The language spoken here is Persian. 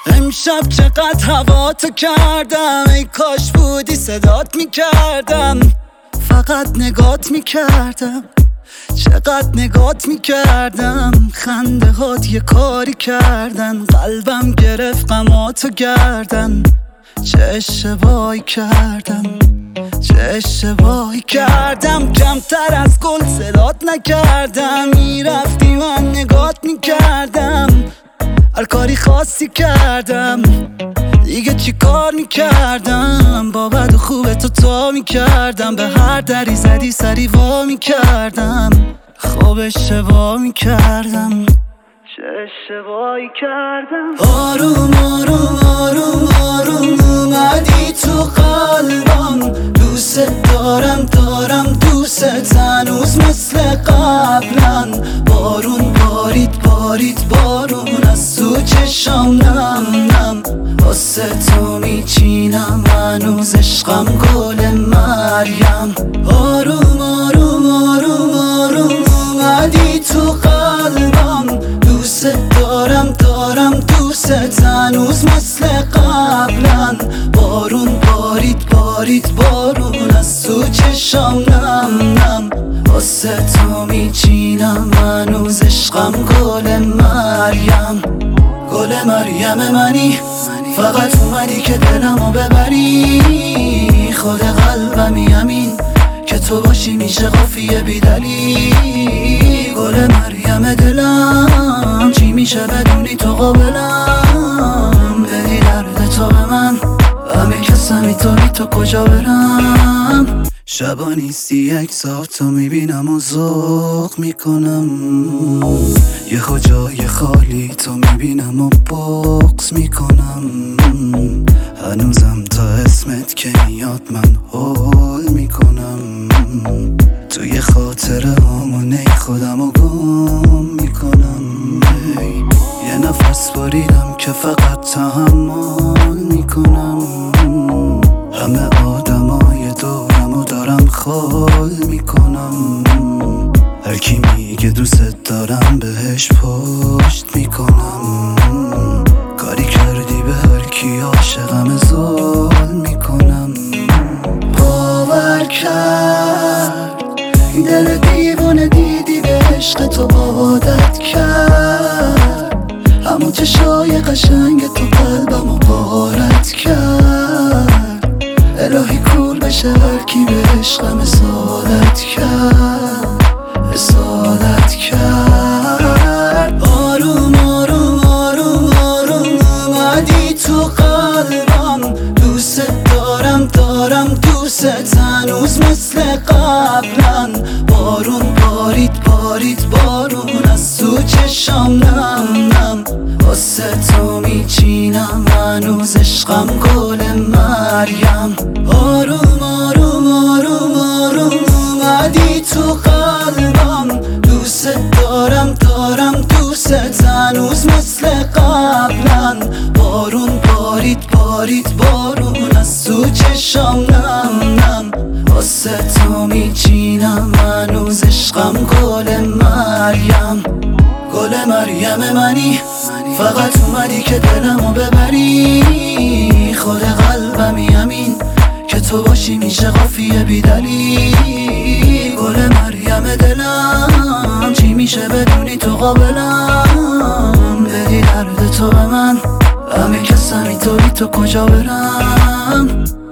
امشب چقدر هوا تو کردم، ای کاش بودی صدات میکردم. فقط نگات میکردم، چقدر نگات میکردم. خنده هات یه کاری کردن، قلبم گرفت غماتو گردن. چه اشتباهی کردم، چه اشتباهی کردم. کمتر از گل صدات نکردم، میرفتی من نگات میکردم. هر کاری خاصی کردم، دیگه چی کار میکردم. با بد و خوب تو تا میکردم، به هر دری زدی سری وا میکردم. خوب اشتباه میکردم، چه اشتباهی کردم. آروم آروم آروم آروم اومدی تو قلبم. دوست دارم دارم دوست هنوز مثل قبلا. بارون بارید بارید بارون از تو چشام نم نم. واسه تو میچینم هنوز عشقم گل مریم. آروم آروم آروم آروم اومدی تو قلبم. دوست دارم دارم دوست هنوز مثل قبلا. بارون بارید بارید بارون از تو چشام نم نم. واسه تو میچینم هنوز عشقم گل مریم. گل مریم منی، فقط اومدی که دلمو ببری. خود قلبمی همین که تو باشی میشه قافیه بیدلی. گل مریم دلم چی میشه بدونی تو قابلم. بدی درد تو به من، همه کسمی تو بی تو کجا برم. شبا نیستی یک ساعت تو میبینم و ذوق میکنم. یه جای خالی تو میبینم و بغض میکنم. هنوزم تا اسمت که میاد من هول میکنم. توی خاطره همونه خودم و گم میکنم. یه نفس باریدم که فقط تحمل میکنم. همه آدمای دورمو دارم خال میکنم. هر کی میگه دوست دارم بهش پشت میکنم. کاری کردی به هر کی عاشقم زال میکنم. باور کرد دل دیوونه دیدی به عشق تو عادت کرد. همون چشای قشنگ تو قلبمو غارت کرد. الهی کول بشه هر کی به عشقم اصالت کرد، اصالت کرد. آروم آروم آروم آروم اومدی تو قلبم. دوست دارم دارم دوست هنوز مثل قبلا. بارون بارید بارید بارون از تو چشام نم نم. واسه تو میچینم هنوز عشقم گل مریم. آروم آروم آروم آروم اومدی تو قلبم. دوست دارم دارم دوست هنوز مثل قبلا. بارون بارید بارید بارون از تو چشام نم نم. واسه تو میچینم هنوز عشقم گل مریم. گل مریم منی، فقط اومدی که دلمو ببری. خود قلبمی همین که تو باشی میشه قافیه بیدلی. گل مریم دلم چی میشه بدونی تو قابلم. بدی درد تو به من، همه کسمی تو بی تو کجا برم.